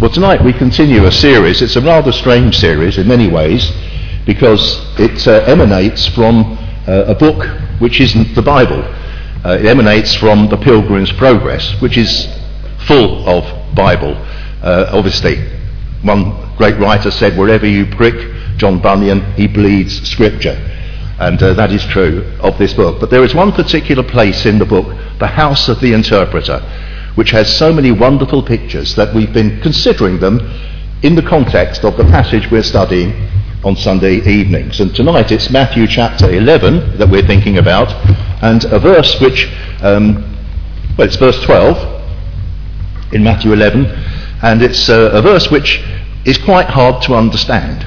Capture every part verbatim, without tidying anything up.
Well, tonight we continue a series. It's a rather strange series in many ways because it uh, emanates from uh, a book which isn't the Bible. Uh, it emanates from the Pilgrim's Progress, which is full of Bible. Uh, obviously, one great writer said, wherever you prick John Bunyan, he bleeds scripture. And uh, that is true of this book. But there is one particular place in the book, the House of the Interpreter, which has so many wonderful pictures that we've been considering them in the context of the passage we're studying on Sunday evenings. And tonight it's Matthew chapter eleven that we're thinking about, and a verse which, um, well, it's verse twelve in Matthew eleven, and it's uh, a verse which is quite hard to understand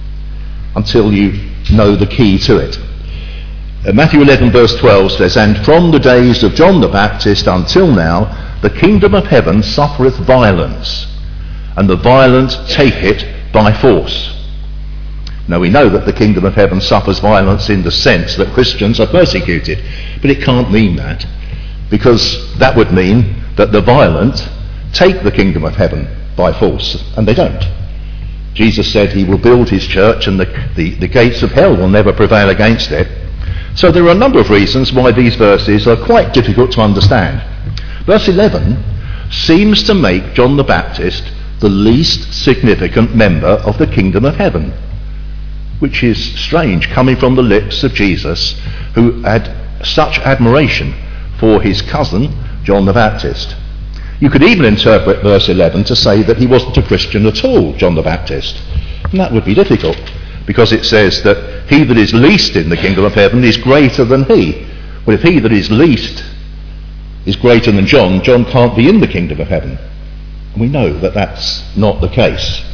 until you know the key to it. Uh, Matthew eleven verse twelve says, "And from the days of John the Baptist until now, the kingdom of heaven suffereth violence, and the violent take it by force." Now we know that the kingdom of heaven suffers violence in the sense that Christians are persecuted, but it can't mean that, because that would mean that the violent take the kingdom of heaven by force, and they don't. Jesus said he will build his church and the, the, the gates of hell will never prevail against it. So there are a number of reasons why these verses are quite difficult to understand. Verse eleven seems to make John the Baptist the least significant member of the kingdom of heaven, which is strange coming from the lips of Jesus, who had such admiration for his cousin John the Baptist. You could even interpret verse eleven to say that he wasn't a Christian at all, John the Baptist, and that would be difficult, because it says that he that is least in the kingdom of heaven is greater than he. Well, if he that is least is greater than John, John can't be in the kingdom of heaven. And we know that that's not the case.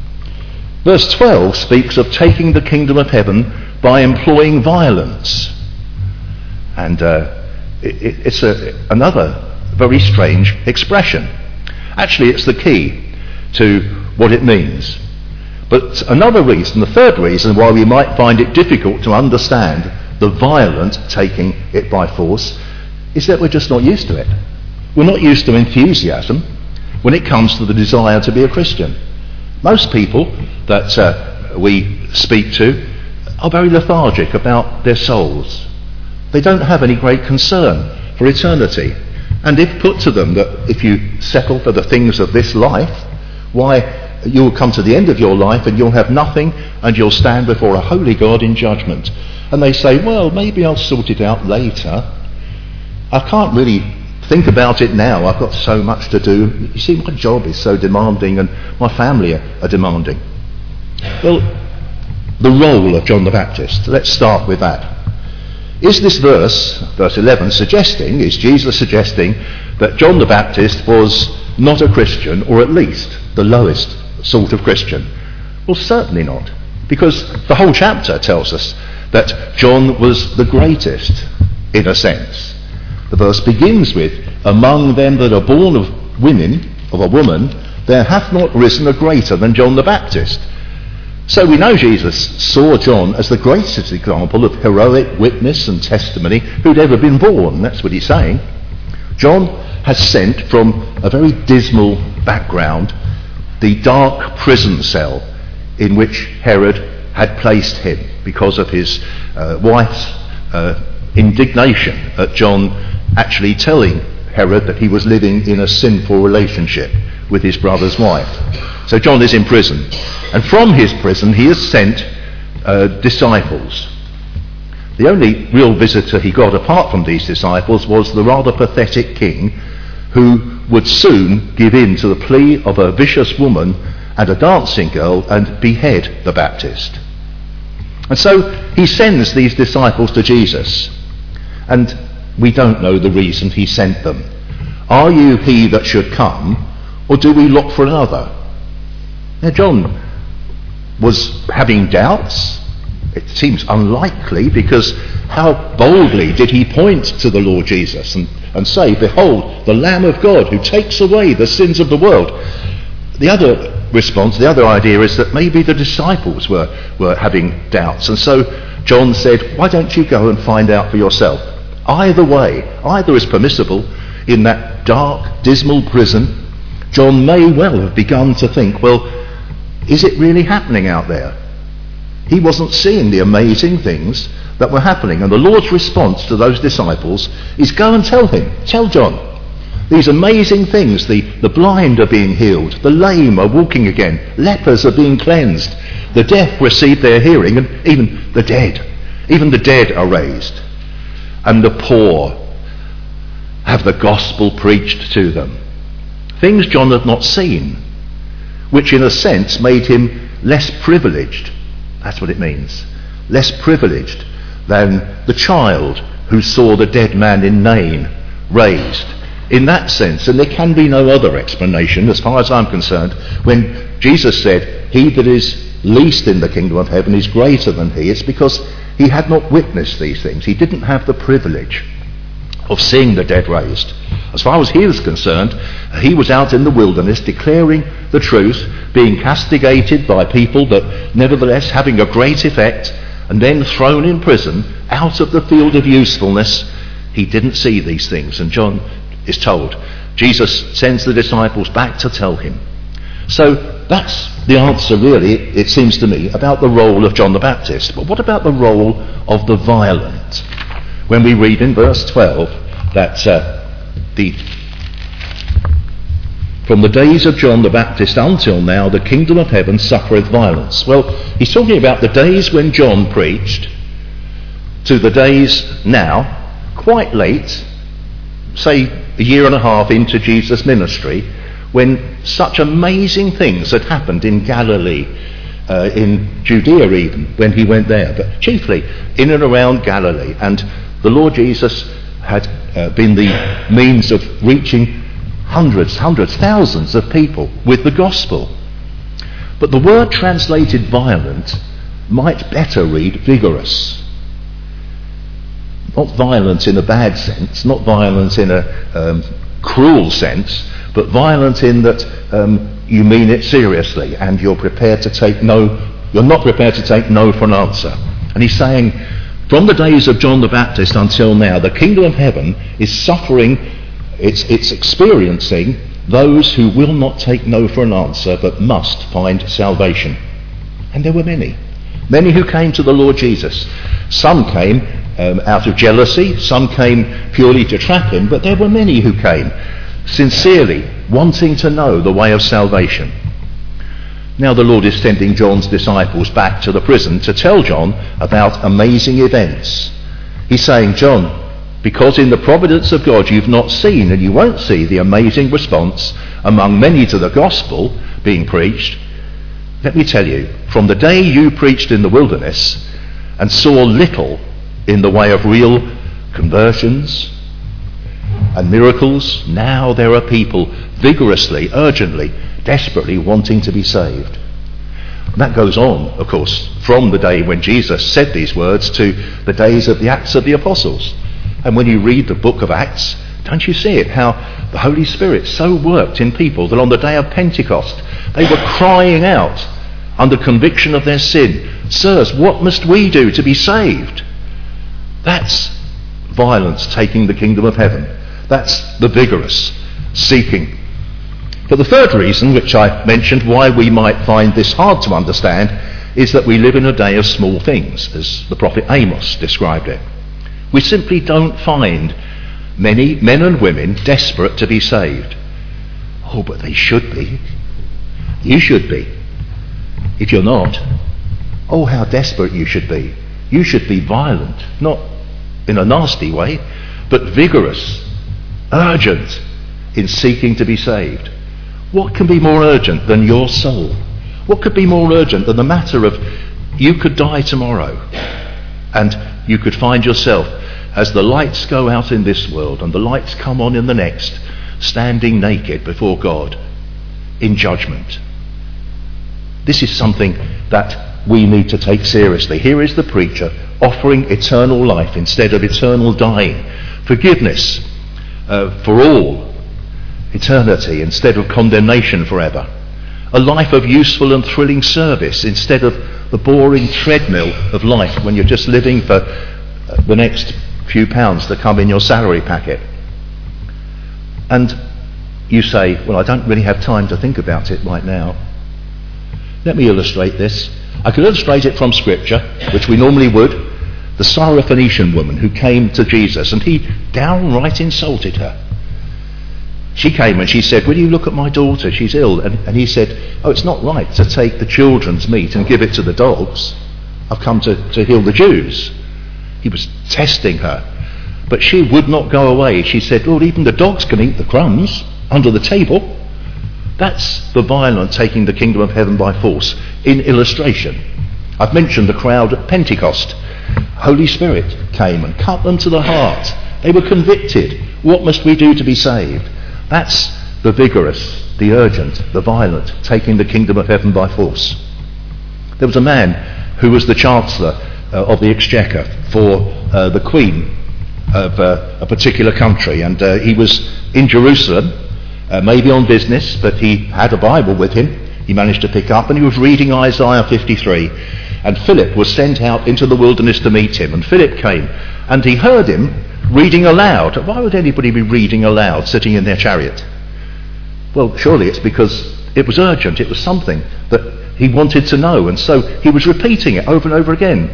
Verse twelve speaks of taking the kingdom of heaven by employing violence. And uh, it, it's a, another very strange expression. Actually, it's the key to what it means. But another reason, the third reason why we might find it difficult to understand the violent taking it by force, is that we're just not used to it. We're not used to enthusiasm when it comes to the desire to be a Christian. Most people that uh, we speak to are very lethargic about their souls. They don't have any great concern for eternity. And if put to them that if you settle for the things of this life, why, you'll come to the end of your life and you'll have nothing and you'll stand before a holy God in judgment. And they say, well, maybe I'll sort it out later. I can't really think about it now. I've got so much to do. You see, my job is so demanding and my family are, are demanding. Well, the role of John the Baptist, let's start with that. Is this verse, verse eleven, suggesting, is Jesus suggesting that John the Baptist was not a Christian, or at least the lowest sort of Christian? Well, certainly not, because the whole chapter tells us that John was the greatest, in a sense. The verse begins with, "Among them that are born of women, of a woman, there hath not risen a greater than John the Baptist." So we know Jesus saw John as the greatest example of heroic witness and testimony who'd ever been born. That's what he's saying. John has sent from a very dismal background the dark prison cell in which Herod had placed him because of his uh, wife's uh, indignation at John actually telling Herod that he was living in a sinful relationship with his brother's wife. So John is in prison, and from his prison he has sent uh, disciples. The only real visitor he got apart from these disciples was the rather pathetic king, who would soon give in to the plea of a vicious woman and a dancing girl and behead the Baptist. And so he sends these disciples to Jesus, and we don't know the reason he sent them. Are you he that should come, or do we look for another? Now, John was having doubts. It seems unlikely, because how boldly did he point to the Lord Jesus and, and say, "Behold, the Lamb of God who takes away the sins of the world." The other response, the other idea is that maybe the disciples were, were having doubts. And so John said, "Why don't you go and find out for yourself?" Either way, either is permissible in that dark, dismal prison. John may well have begun to think, well, is it really happening out there? He wasn't seeing the amazing things that were happening. And the Lord's response to those disciples is, go and tell him, tell John. These amazing things, the, the blind are being healed, the lame are walking again, lepers are being cleansed, the deaf receive their hearing, and even the dead, even the dead are raised. And the poor have the gospel preached to them. Things John had not seen, which in a sense made him less privileged. That's what it means. Less privileged than the child who saw the dead man in Nain raised. In that sense, and there can be no other explanation as far as I'm concerned, when Jesus said, he that is least in the kingdom of heaven is greater than he, it's because he had not witnessed these things. He didn't have the privilege of seeing the dead raised. As far as he was concerned, he was out in the wilderness declaring the truth, being castigated by people, but nevertheless having a great effect, and then thrown in prison out of the field of usefulness. He didn't see these things, and John is told. Jesus sends the disciples back to tell him. So that's the answer, really, it seems to me, about the role of John the Baptist. But what about the role of the violent? When we read in verse twelve that uh, the from the days of John the Baptist until now the kingdom of heaven suffereth violence. Well, he's talking about the days when John preached to the days now, quite late, say a year and a half into Jesus' ministry, when such amazing things had happened in Galilee, uh, in Judea even, when he went there, but chiefly in and around Galilee. And the Lord Jesus had uh, been the means of reaching hundreds, hundreds, thousands of people with the gospel. But the word translated violent might better read vigorous. Not violent in a bad sense, not violent in a um, cruel sense, but violent in that um, you mean it seriously and you're prepared to take no, you're not prepared to take no for an answer. And he's saying, from the days of John the Baptist until now, the kingdom of heaven is suffering, it's, it's experiencing those who will not take no for an answer, but must find salvation. And there were many. Many who came to the Lord Jesus. Some came um, out of jealousy, some came purely to trap him, but there were many who came sincerely wanting to know the way of salvation. Now the Lord is sending John's disciples back to the prison to tell John about amazing events. He's saying, John, because in the providence of God you've not seen and you won't see the amazing response among many to the gospel being preached, let me tell you, from the day you preached in the wilderness and saw little in the way of real conversions and miracles, now there are people vigorously, urgently, desperately wanting to be saved. And that goes on, of course, from the day when Jesus said these words to the days of the Acts of the Apostles. And when you read the book of Acts, don't you see it, how the Holy Spirit so worked in people that on the day of Pentecost they were crying out under conviction of their sin, Sirs, what must we do to be saved? That's violence taking the kingdom of heaven. That's the vigorous seeking. But the third reason, which I mentioned, why we might find this hard to understand, is that we live in a day of small things, as the prophet Amos described it. We simply don't find many men and women desperate to be saved. Oh, but they should be. You should be. If you're not, oh, how desperate you should be. You should be violent, not in a nasty way, but vigorous, urgent in seeking to be saved. What can be more urgent than your soul? What could be more urgent than the matter of you could die tomorrow and you could find yourself, as the lights go out in this world and the lights come on in the next, standing naked before God in judgment. This is something that we need to take seriously. Here is the preacher offering eternal life instead of eternal dying, forgiveness uh, for all eternity instead of condemnation forever, a life of useful and thrilling service instead of the boring treadmill of life when you're just living for the next few pounds to come in your salary packet. And you say, well, I don't really have time to think about it right now. Let me illustrate this. I could illustrate it from Scripture, which we normally would. The Syrophoenician woman who came to Jesus, and he downright insulted her. She came and she said, will you look at my daughter? She's ill. And, and he said, oh, it's not right to take the children's meat and give it to the dogs. I've come to, to heal the Jews. He was testing her. But she would not go away. She said, Lord, even the dogs can eat the crumbs under the table. That's the violent taking the kingdom of heaven by force in illustration. I've mentioned the crowd at Pentecost. Holy Spirit came and cut them to the heart. They were convicted. What must we do to be saved? That's the vigorous, the urgent, the violent taking the kingdom of heaven by force. There was a man who was the Chancellor uh, of the Exchequer for uh, the Queen of uh, a particular country, and uh, he was in Jerusalem, uh, maybe on business, but he had a Bible with him. He managed to pick up, and he was reading Isaiah fifty-three, and Philip was sent out into the wilderness to meet him, and Philip came, and he heard him reading aloud. Why would anybody be reading aloud sitting in their chariot? Well, surely it's because it was urgent. It was something that he wanted to know, and so he was repeating it over and over again.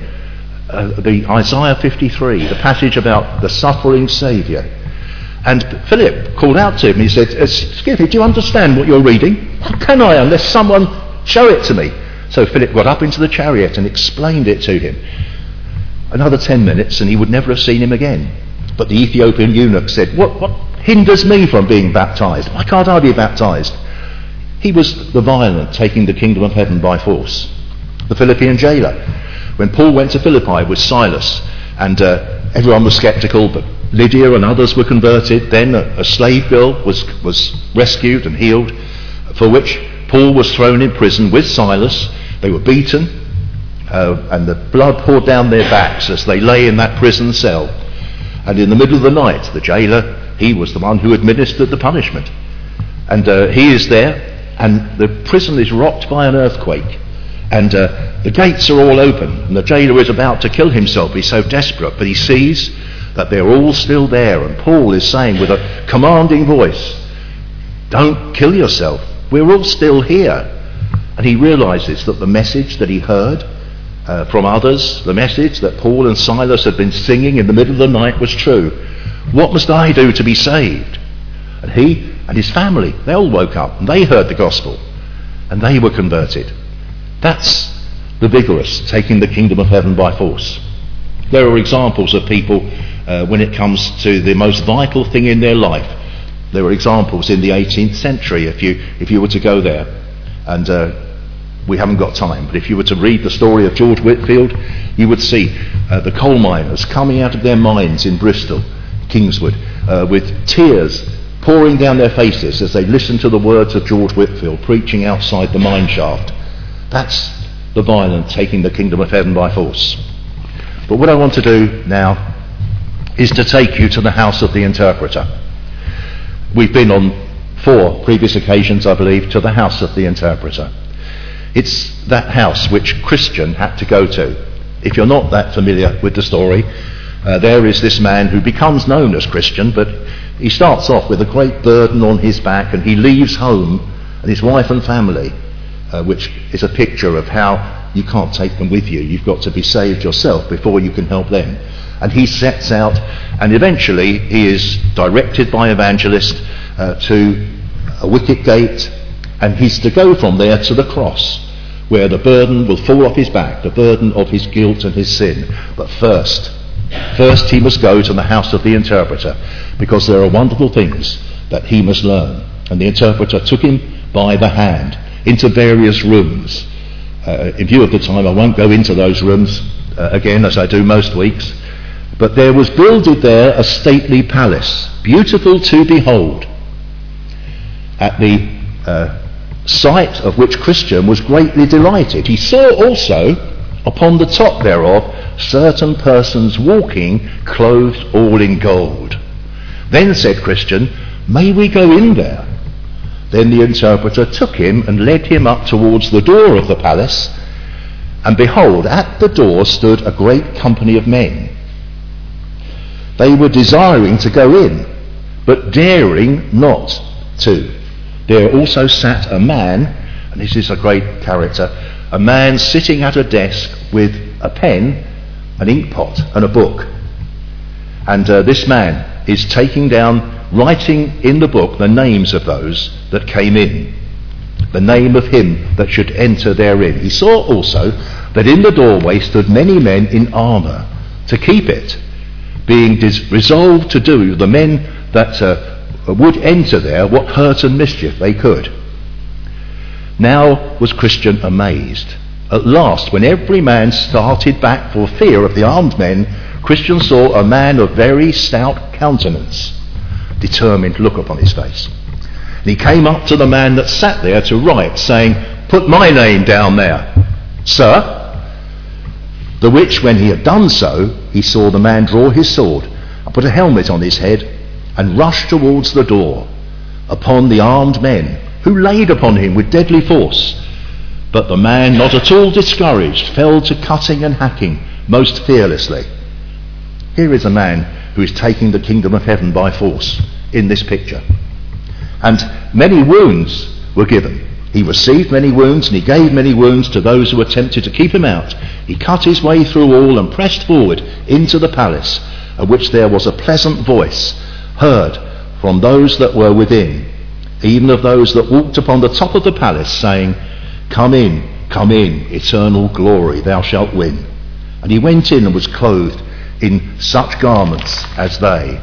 Uh, the Isaiah fifty-three, the passage about the suffering Saviour. And Philip called out to him. He said, excuse me, do you understand what you're reading? How can I unless someone show it to me? So Philip got up into the chariot and explained it to him. Another ten minutes and he would never have seen him again. But the Ethiopian eunuch said, what, what hinders me from being baptized? Why can't I be baptized? He was the violent taking the kingdom of heaven by force. The Philippian jailer. When Paul went to Philippi with Silas, and uh, everyone was sceptical, but Lydia and others were converted. Then a, a slave girl was, was rescued and healed, for which Paul was thrown in prison with Silas. They were beaten, uh, and the blood poured down their backs as they lay in that prison cell. And in the middle of the night, the jailer, he was the one who administered the punishment. And uh, he is there, and the prison is rocked by an earthquake. And uh, the gates are all open, and the jailer is about to kill himself. He's so desperate, but he sees that they're all still there. And Paul is saying with a commanding voice, don't kill yourself. We're all still here. And he realizes that the message that he heard uh, from others, the message that Paul and Silas had been singing in the middle of the night was true. What must I do to be saved? And he and his family, they all woke up and they heard the gospel and they were converted. That's the vigorous taking the kingdom of heaven by force. There are examples of people uh, when it comes to the most vital thing in their life. There are examples in the eighteenth century, if you if you were to go there, and uh, we haven't got time, but if you were to read the story of George Whitefield, you would see uh, the coal miners coming out of their mines in Bristol, Kingswood, uh, with tears pouring down their faces as they listened to the words of George Whitefield preaching outside the mine shaft. That's the violent taking the kingdom of heaven by force. But what I want to do now is to take you to the house of the interpreter. We've been on four previous occasions, I believe, to the house of the interpreter. It's that house which Christian had to go to. If you're not that familiar with the story, uh, there is this man who becomes known as Christian, but he starts off with a great burden on his back, and he leaves home and his wife and family, uh, which is a picture of how you can't take them with you. You've got to be saved yourself before you can help them. And he sets out, and eventually he is directed by evangelist uh, to a wicket gate, and he's to go from there to the cross, where the burden will fall off his back, the burden of his guilt and his sin. But first, first he must go to the house of the interpreter, because there are wonderful things that he must learn. And the interpreter took him by the hand into various rooms. Uh, in view of the time, I won't go into those rooms uh, again, as I do most weeks. But there was builded there a stately palace, beautiful to behold, at the uh, sight of which Christian was greatly delighted. He saw also upon the top thereof certain persons walking, clothed all in gold. Then said Christian, may we go in there? Then the interpreter took him and led him up towards the door of the palace, and behold, at the door stood a great company of men. They were desiring to go in, but daring not, two. There also sat a man, and this is a great character, a man sitting at a desk with a pen, an ink pot and a book. And uh, this man is taking down, writing in the book the names of those that came in, the name of him that should enter therein. He saw also that in the doorway stood many men in armour to keep it, being dis- resolved to do the men that uh, would enter there what hurt and mischief they could. Now was Christian amazed. At last, when every man started back for fear of the armed men, Christian saw a man of very stout countenance, determined look upon his face. And he came up to the man that sat there to write, saying, "Put my name down there, sir." The which, when he had done so, he saw the man draw his sword and put a helmet on his head and rush towards the door upon the armed men, who laid upon him with deadly force. But the man, not at all discouraged, fell to cutting and hacking most fearlessly. Here is a man who is taking the kingdom of heaven by force in this picture. And many wounds were given. He received many wounds, and he gave many wounds to those who attempted to keep him out. He cut his way through all and pressed forward into the palace, of which there was a pleasant voice heard from those that were within, even of those that walked upon the top of the palace, saying, "Come in, come in, eternal glory, thou shalt win." And he went in and was clothed in such garments as they.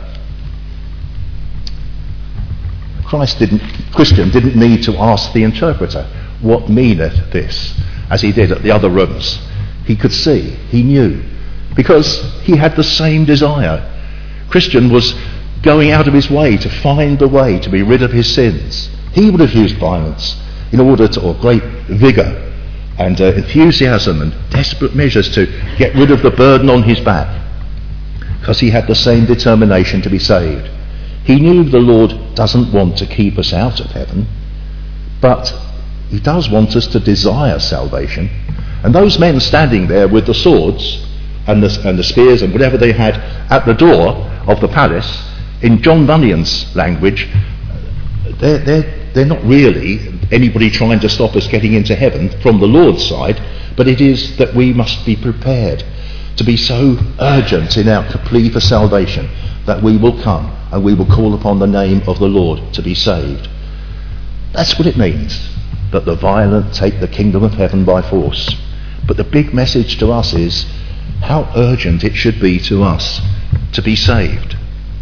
Christ didn't, Christian didn't need to ask the interpreter, "What meaneth this?" as he did at the other rooms. He could see, he knew, because he had the same desire. Christian was going out of his way to find the way to be rid of his sins. He would have used violence in order to, or great vigour and uh, enthusiasm and desperate measures to get rid of the burden on his back, because he had the same determination to be saved. He knew the Lord doesn't want to keep us out of heaven, but he does want us to desire salvation. And those men standing there with the swords and the, and the spears and whatever they had at the door of the palace, in John Bunyan's language, they're, they're, they're not really anybody trying to stop us getting into heaven from the Lord's side, but it is that we must be prepared to be so urgent in our plea for salvation that we will come and we will call upon the name of the Lord to be saved. That's what it means, that the violent take the kingdom of heaven by force. But the big message to us is how urgent it should be to us to be saved,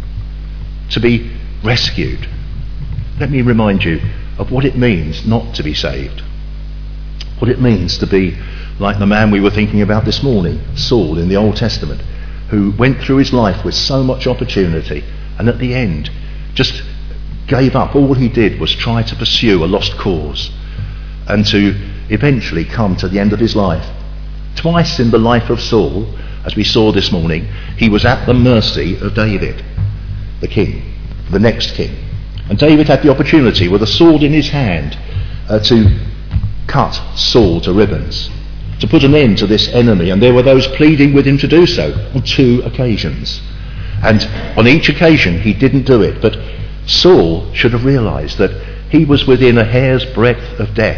to be rescued. Let me remind you of what it means not to be saved, what it means to be like the man we were thinking about this morning, Saul in the Old Testament, who went through his life with so much opportunity and at the end just gave up. All he did was try to pursue a lost cause and to eventually come to the end of his life. Twice in the life of Saul, as we saw this morning, he was at the mercy of David, the king, the next king. And David had the opportunity with a sword in his hand uh, to cut Saul to ribbons, to put an end to this enemy, and there were those pleading with him to do so on two occasions. And on each occasion he didn't do it, but Saul should have realised that he was within a hair's breadth of death.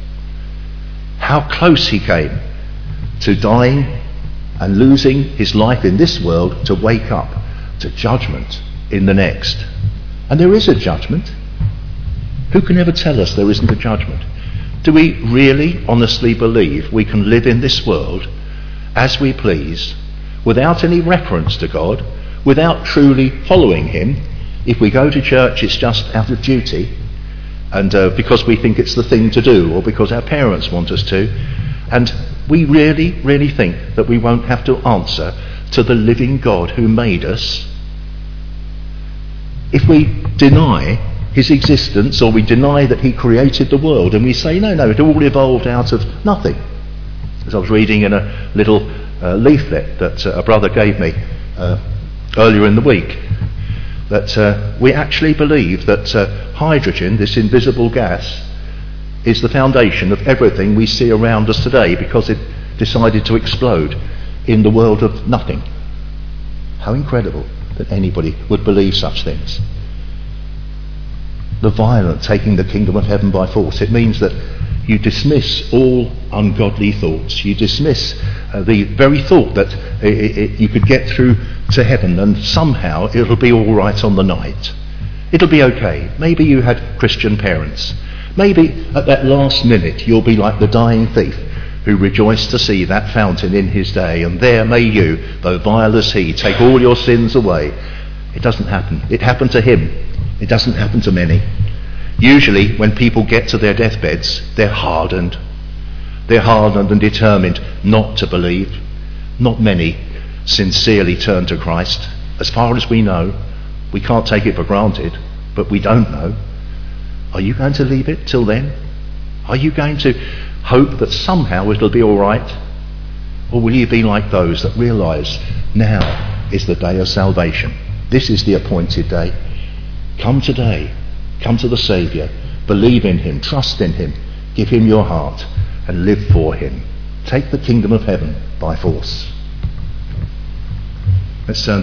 How close he came to dying and losing his life in this world to wake up to judgment in the next. And there is a judgment. Who can ever tell us there isn't a judgment? Do we really honestly believe we can live in this world as we please, without any reference to God, without truly following him? If we go to church, it's just out of duty, and uh, because we think it's the thing to do, or because our parents want us to. And we really, really think that we won't have to answer to the living God who made us. If we deny his existence, or we deny that he created the world, and we say, no, no, it all evolved out of nothing. As I was reading in a little uh, leaflet that uh, a brother gave me uh, earlier in the week, that uh, we actually believe that uh, hydrogen, this invisible gas, is the foundation of everything we see around us today, because it decided to explode in the world of nothing. How incredible that anybody would believe such things. the violent taking the kingdom of heaven by force. It means that you dismiss all ungodly thoughts. You dismiss uh, the very thought that it, it, you could get through to heaven and somehow it'll be all right on the night. It'll be okay. Maybe you had Christian parents. Maybe at that last minute you'll be like the dying thief who rejoiced to see that fountain in his day, and there may you, though vile as he, take all your sins away. It doesn't happen. It happened to him. It doesn't happen to many. Usually when people get to their deathbeds, they're hardened. They're hardened and determined not to believe. Not many sincerely turn to Christ. As far as we know, we can't take it for granted, but we don't know. Are you going to leave it till then? Are you going to hope that somehow it'll be all right? Or will you be like those that realise now is the day of salvation? This is the appointed day. Come today. Come to the Saviour. Believe in him. Trust in him. Give him your heart and live for him. Take the kingdom of heaven by force. Let's turn